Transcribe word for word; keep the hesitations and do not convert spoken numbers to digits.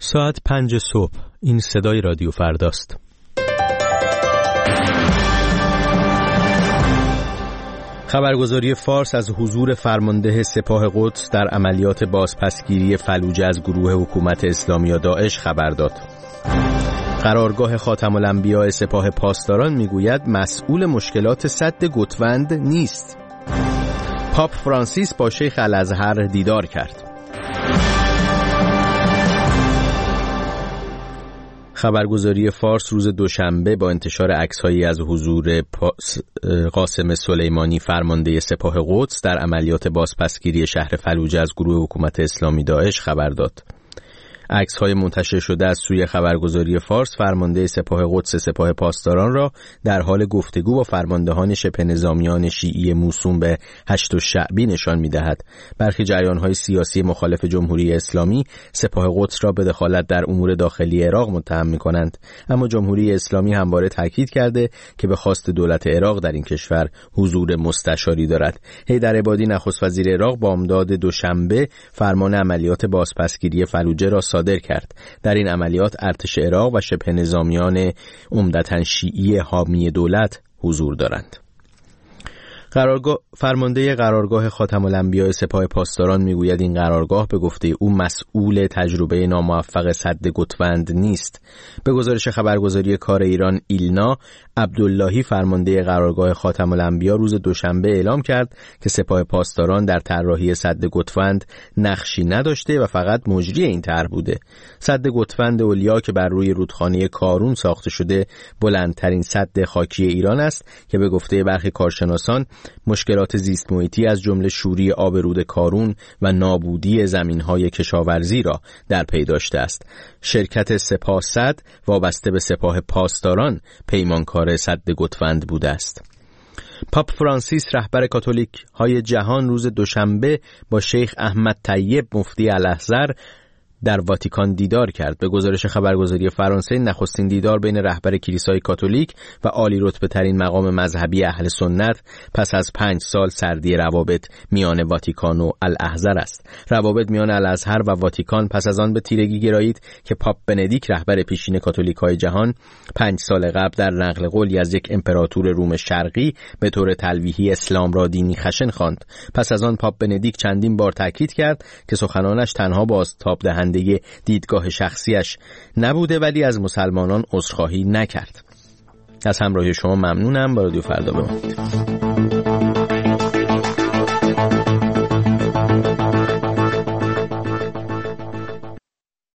ساعت پنج صبح. این صدای رادیو فرداست. خبرگزاری فارس از حضور فرمانده سپاه قدس در عملیات بازپسگیری فلوجه از گروه حکومت اسلامی یا داعش خبر داد. قرارگاه خاتم الانبیاء سپاه پاسداران میگوید مسئول مشکلات سد گوتوند نیست. پاپ فرانسیس با شیخ الازهر دیدار کرد. خبرگزاری فارس روز دوشنبه با انتشار عکس‌هایی از حضور قاسم سلیمانی فرمانده سپاه قدس در عملیات بازپسگیری شهر فلوجه از گروه حکومت اسلامی داعش خبر داد. عکس‌های منتشر شده از سوی خبرگزاری فارس فرمانده سپاه قدس سپاه پاسداران را در حال گفتگو با فرماندهان شبه نظامیان شیعی موسوم به هشت شعبی نشان می‌دهد. برخی جریان‌های سیاسی مخالف جمهوری اسلامی سپاه قدس را به دخالت در امور داخلی عراق متهم می‌کنند، اما جمهوری اسلامی همواره تاکید کرده که به خواست دولت عراق در این کشور حضور مستشاری دارد. حیدر عبادی نخست وزیر عراق بامداد دوشنبه فرمان عملیات بازپسگیری فلوجه را صادر کرد. در این عملیات ارتش عراق و شبه نظامیان عمدتاً شیعی حامی دولت حضور دارند. قرارگاه فرمانده قرارگاه خاتم الانبیاء سپاه پاسداران میگوید این قرارگاه به گفته او مسئول تجربه ناموفق سد گوتوند نیست. به گزارش خبرگزاری کار ایران ایلنا، عبداللهی فرمانده قرارگاه خاتم الانبیاء روز دوشنبه اعلام کرد که سپاه پاسداران در طراحی سد گوتوند نقشی نداشته و فقط مجری این طرح بوده. سد گوتوند اولیا که بر روی رودخانه کارون ساخته شده بلندترین سد خاکی ایران است که به گفته برخی کارشناسان مشکلات زیست محیطی از جمله شوری آب رود کارون و نابودی زمین‌های کشاورزی را در پی داشته است. شرکت سپاه سد وابسته به سپاه پاسداران پیمانکار سد گوتوند بوده است. پاپ فرانسیس رهبر کاتولیک های جهان روز دوشنبه با شیخ احمد طیب مفتی الازهر در واتیکان دیدار کرد. به گزارش خبرگزاری فرانسه نخستین دیدار بین رهبر کلیسای کاتولیک و عالی رتبه ترین مقام مذهبی اهل سنت پس از پنج سال سردی روابط میان واتیکان و الازهر است. روابط میان الازهر و واتیکان پس از آن به تیرگی گرایید که پاپ بندیک رهبر پیشین کاتولیک‌های جهان پنج سال قبل در نقل قولی از یک امپراتور روم شرقی به طور تلویحی اسلام را دینی خشن خواند. پس از آن پاپ بندیک چندین بار تاکید کرد که سخنانش تنها بازتاب دهنده دیدگاه شخصیش نبوده ولی از مسلمانان عذرخواهی نکرد. از همراهی شما ممنونم. با رادیو فردا بمانید.